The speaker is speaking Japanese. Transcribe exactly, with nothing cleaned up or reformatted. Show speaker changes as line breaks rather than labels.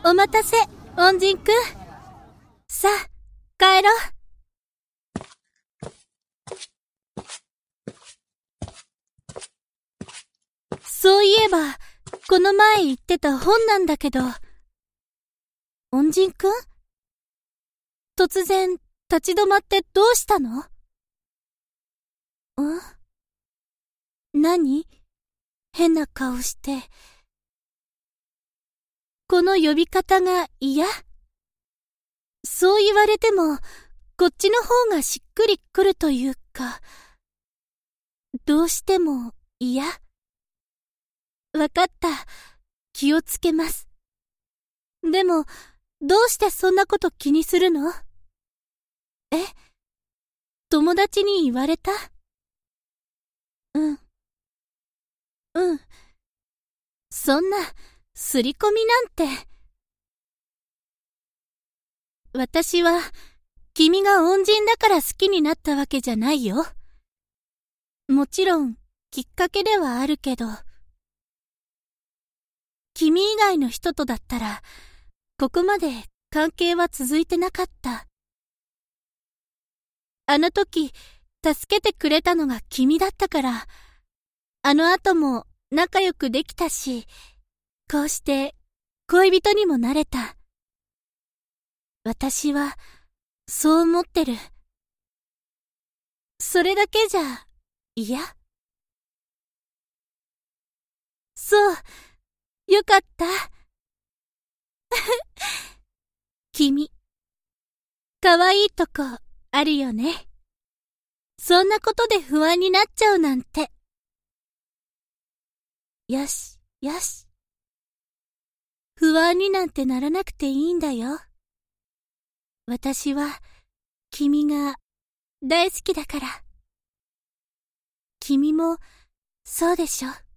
お待たせ、恩人くん。さあ、帰ろう。そういえば、この前言ってた本なんだけど。恩人くん？突然、立ち止まってどうしたの？ん？何？変な顔して。この呼び方が嫌？そう言われても、こっちの方がしっくりくるというか、どうしても嫌？わかった。気をつけます。でも、どうしてそんなこと気にするの？え？友達に言われた？うん。うん。そんな、すり込みなんて。私は、君が恩人だから好きになったわけじゃないよ。もちろん、きっかけではあるけど、君以外の人とだったら、ここまで関係は続いてなかった。あの時、助けてくれたのが君だったから、あの後も仲良くできたし、こうして恋人にもなれた。私は、そう思ってる。それだけじゃ、嫌？そう、よかった。君、かわいいとこあるよね。そんなことで不安になっちゃうなんて。よし、よし。不安になんてならなくていいんだよ。私は、君が大好きだから。君も、そうでしょ？